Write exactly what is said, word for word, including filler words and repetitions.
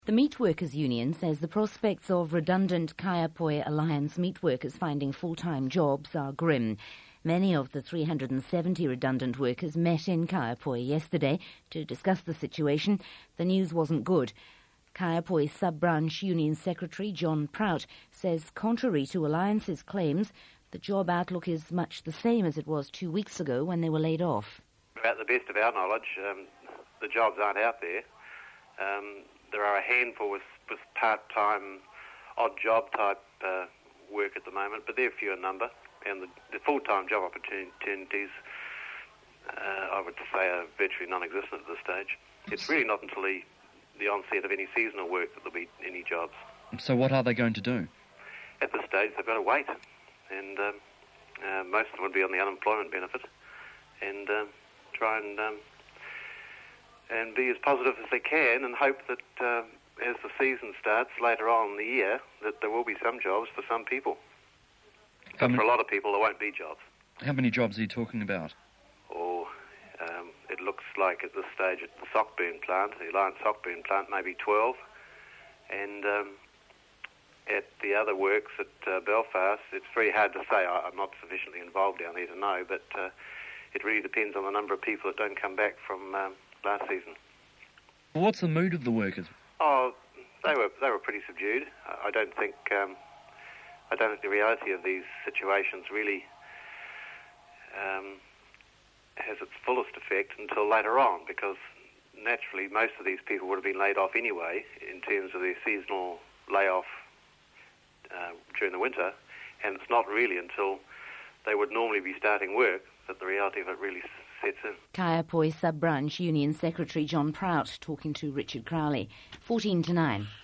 The Meat Workers Union says the prospects of redundant Kaiapoi Alliance meat workers finding full-time jobs are grim. Many of the three hundred seventy redundant workers met in Kaiapoi yesterday to discuss the situation. The news wasn't good. Kaiapoi Sub-Branch Union Secretary John Prout says contrary to Alliance's claims, the job outlook is much the same as it was two weeks ago when they were laid off. About the best of our knowledge, um, the jobs aren't out there. Um, there are a handful with, with part-time, odd job type uh, work at the moment, but they're few in number. And the, the full-time job opportunities, uh, I would say, are virtually non-existent at this stage. It's really not until the, the onset of any seasonal work that there'll be any jobs. So what are they going to do? At this stage, they've got to wait. And um, uh, most of them would be on the unemployment benefit and um, try and um, and be as positive as they can and hope that uh, as the season starts later on in the year that there will be some jobs for some people. But many, for a lot of people, there won't be jobs. How many jobs are you talking about? Oh, um, it looks like at this stage at the Sockburn plant, the Alliance Sockburn plant, maybe twelve. And um, at the other works at uh, Belfast, it's very hard to say. I, I'm not sufficiently involved down there to know, but uh, it really depends on the number of people that don't come back from um, last season. Well, what's the mood of the workers? Oh, they were they were pretty subdued. I don't think um, I don't think the reality of these situations really um, has its fullest effect until later on, because naturally most of these people would have been laid off anyway in terms of their seasonal layoff uh, during the winter, and it's not really until they would normally be starting work that the reality of it really sets in. Kaiapoi Sub-Branch Union Secretary John Prout talking to Richard Crowley. fourteen to nine.